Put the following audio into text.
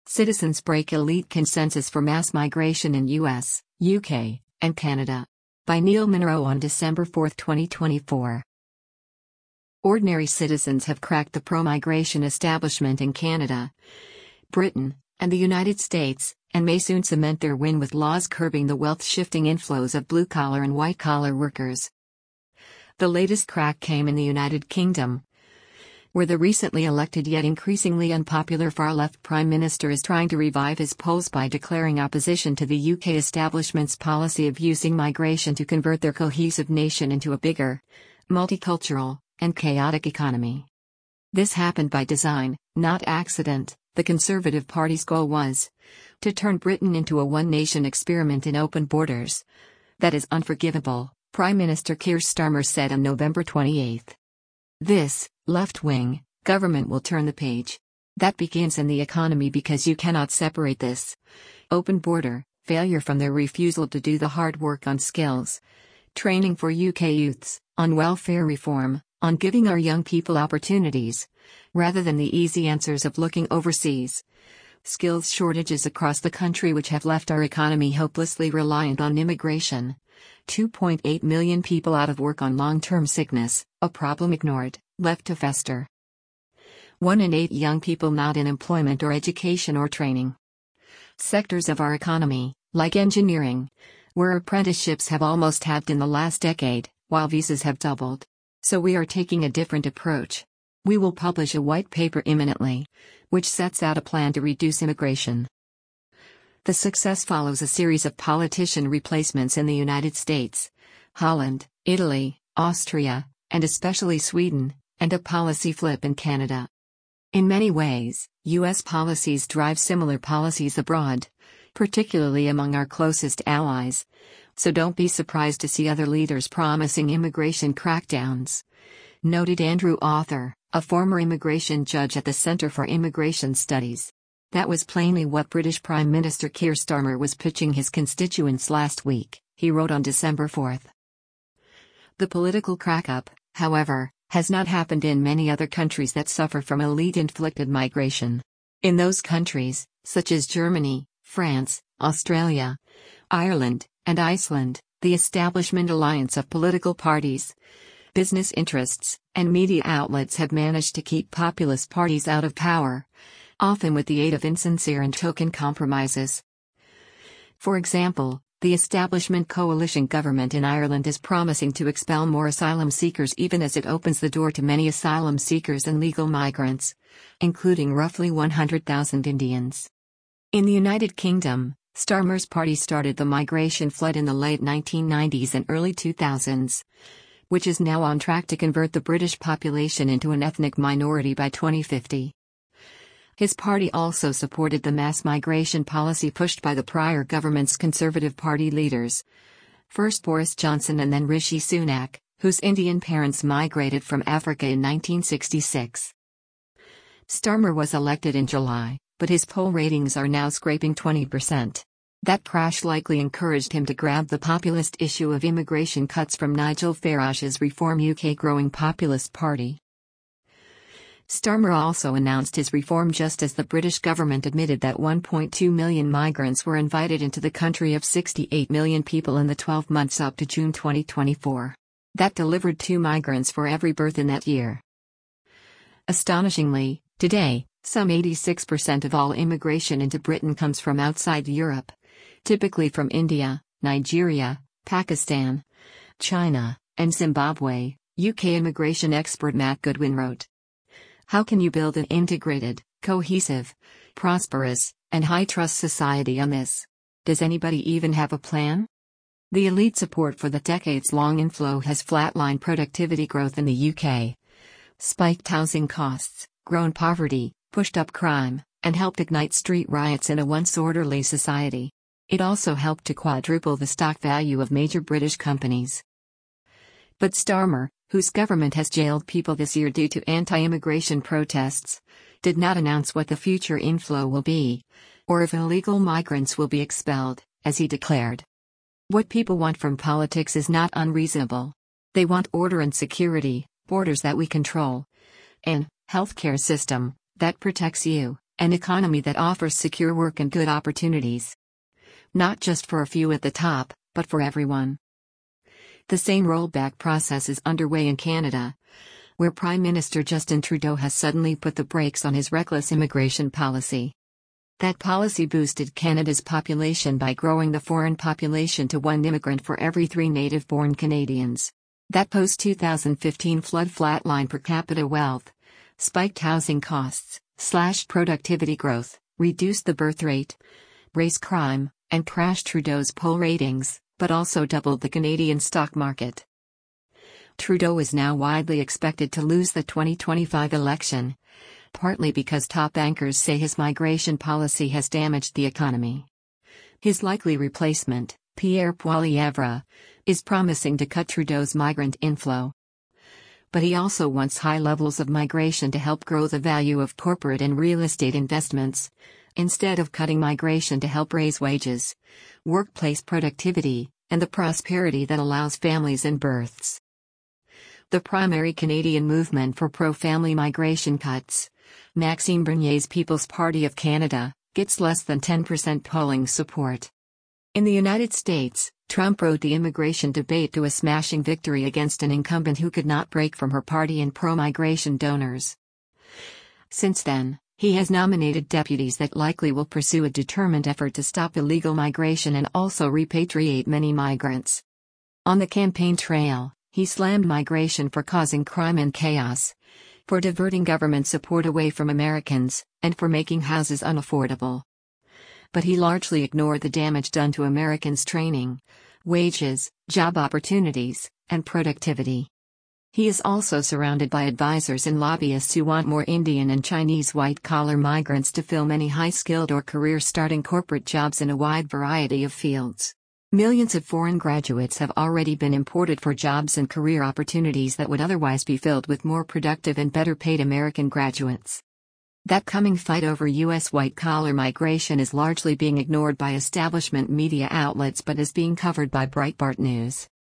Citizens break elite consensus for mass migration in US, UK, and Canada. By Neil Munro on December 4, 2024. Ordinary citizens have cracked the pro-migration establishment in Canada, Britain, and the United States, and may soon cement their win with laws curbing the wealth-shifting inflows of blue-collar and white-collar workers. The latest crack came in the United Kingdom, where the recently elected yet increasingly unpopular far-left Prime Minister is trying to revive his polls by declaring opposition to the UK establishment's policy of using migration to convert their cohesive nation into a bigger, multicultural, and chaotic economy. This happened by design, not accident. The Conservative Party's goal was to turn Britain into a one-nation experiment in open borders. That is unforgivable, Prime Minister Keir Starmer said on November 28. This left-wing government will turn the page. That begins in the economy because you cannot separate this open border failure from their refusal to do the hard work on skills, training for UK youths, on welfare reform, on giving our young people opportunities, rather than the easy answers of looking overseas. Skills shortages across the country which have left our economy hopelessly reliant on immigration. 2.8 million people out of work on long-term sickness, a problem ignored, left to fester. 1 in 8 young people not in employment or education or training. Sectors of our economy, like engineering, where apprenticeships have almost halved in the last decade, while visas have doubled. So we are taking a different approach. We will publish a white paper imminently, which sets out a plan to reduce immigration. The success follows a series of politician replacements in the United States, Holland, Italy, Austria, and especially Sweden, and a policy flip in Canada. In many ways, U.S. policies drive similar policies abroad, particularly among our closest allies. So don't be surprised to see other leaders promising immigration crackdowns. Noted Andrew Arthur, a former immigration judge at the Centre for Immigration Studies. That was plainly what British Prime Minister Keir Starmer was pitching his constituents last week, he wrote on December 4. The political crack-up, however, has not happened in many other countries that suffer from elite-inflicted migration. In those countries, such as Germany, France, Australia, Ireland, and Iceland, the establishment alliance of political parties, business interests, and media outlets have managed to keep populist parties out of power, often with the aid of insincere and token compromises. For example, the establishment coalition government in Ireland is promising to expel more asylum seekers even as it opens the door to many asylum seekers and legal migrants, including roughly 100,000 Indians. In the United Kingdom, Starmer's party started the migration flood in the late 1990s and early 2000s, which is now on track to convert the British population into an ethnic minority by 2050. His party also supported the mass migration policy pushed by the prior government's Conservative Party leaders. First Boris Johnson and then Rishi Sunak, whose Indian parents migrated from Africa in 1966. Starmer was elected in July, but his poll ratings are now scraping 20%. That crash likely encouraged him to grab the populist issue of immigration cuts from Nigel Farage's Reform UK growing populist party. Starmer also announced his reform just as the British government admitted that 1.2 million migrants were invited into the country of 68 million people in the 12 months up to June 2024. That delivered 2 migrants for every birth in that year. Astonishingly, today, some 86% of all immigration into Britain comes from outside Europe, typically from India, Nigeria, Pakistan, China, and Zimbabwe, UK immigration expert Matt Goodwin wrote. How can you build an integrated, cohesive, prosperous, and high-trust society on this? Does anybody even have a plan? The elite support for the decades-long inflow has flatlined productivity growth in the UK, spiked housing costs, grown poverty, pushed up crime, and helped ignite street riots in a once orderly society. It also helped to quadruple the stock value of major British companies. But Starmer, whose government has jailed people this year due to anti-immigration protests, did not announce what the future inflow will be, or if illegal migrants will be expelled, as he declared. What people want from politics is not unreasonable. They want order and security, borders that we control, an healthcare system that protects you, an economy that offers secure work and good opportunities. Not just for a few at the top, but for everyone. The same rollback process is underway in Canada, where Prime Minister Justin Trudeau has suddenly put the brakes on his reckless immigration policy. That policy boosted Canada's population by growing the foreign population to 1 immigrant for every 3 native-born Canadians. That post-2015 flood flatlined per capita wealth, spiked housing costs, slashed productivity growth, reduced the birth rate, raised crime, and crashed Trudeau's poll ratings, but also doubled the Canadian stock market. Trudeau is now widely expected to lose the 2025 election, partly because top bankers say his migration policy has damaged the economy. His likely replacement, Pierre Poilievre, is promising to cut Trudeau's migrant inflow. But he also wants high levels of migration to help grow the value of corporate and real estate investments, instead of cutting migration to help raise wages, workplace productivity, and the prosperity that allows families and births. The primary Canadian movement for pro-family migration cuts, Maxime Bernier's People's Party of Canada, gets less than 10% polling support. In the United States, Trump rode the immigration debate to a smashing victory against an incumbent who could not break from her party and pro-migration donors. Since then, he has nominated deputies that likely will pursue a determined effort to stop illegal migration and also repatriate many migrants. On the campaign trail, he slammed migration for causing crime and chaos, for diverting government support away from Americans, and for making houses unaffordable. But he largely ignored the damage done to Americans' training, wages, job opportunities, and productivity. He is also surrounded by advisors and lobbyists who want more Indian and Chinese white-collar migrants to fill many high-skilled or career-starting corporate jobs in a wide variety of fields. Millions of foreign graduates have already been imported for jobs and career opportunities that would otherwise be filled with more productive and better-paid American graduates. That coming fight over U.S. white-collar migration is largely being ignored by establishment media outlets but is being covered by Breitbart News.